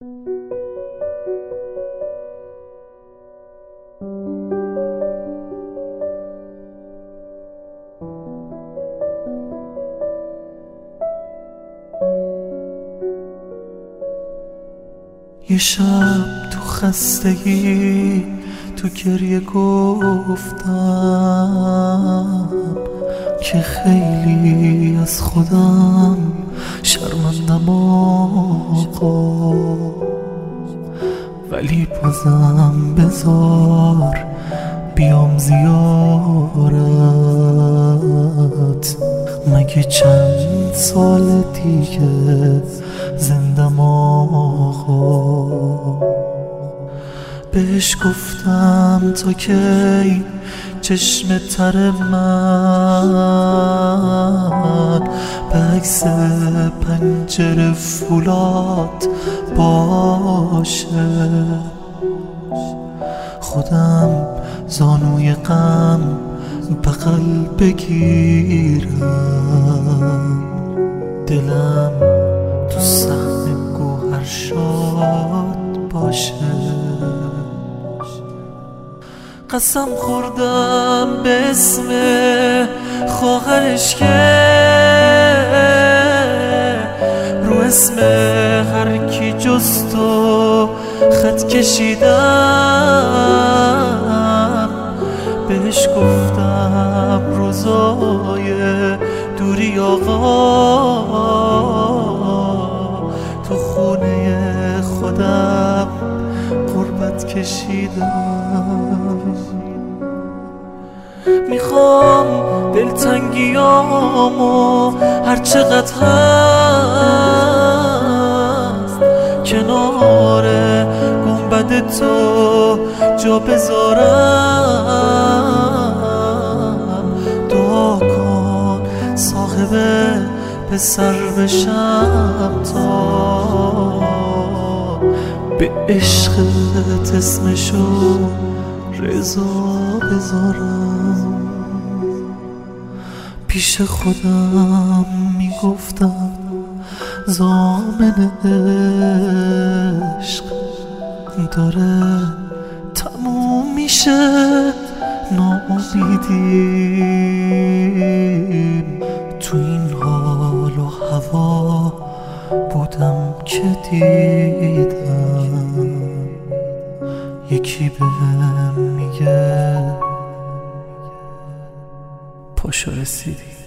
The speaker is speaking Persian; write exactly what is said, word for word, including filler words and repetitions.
یه شب تو خستگی تو گریه گفتم که خیلی از خودم شرمندم آقا، ولی بازم بذار بیام زیارت. مگه چند سال دیگه زندم آقا. بهش گفتم تا کی چشم تر من به عکس پنجره فولاد باشه. خودم زانوی غم بغل بگیرم، دلم تو سهم گوهر شاد باشه. قسم خوردم به اسم خواهرش که رو اسم هر کی جز تو خط کشیدم. بهش گفتم روزای دوری آقا تو خونه خودم غربت کشیدم. میخوام دلتنگیامو هر چقدر هست کنار گنبد تو جا بذارم. دعا کن صاحب پسر بشم تا به عشقت اسمشو رضا بذارم. پیش خودم میگفتم ضامن عشق داره تموم میشه، ناامیدیم. تو این حال و هوا بودم که دیدم یکی بهم میگه پاشو رسیدی.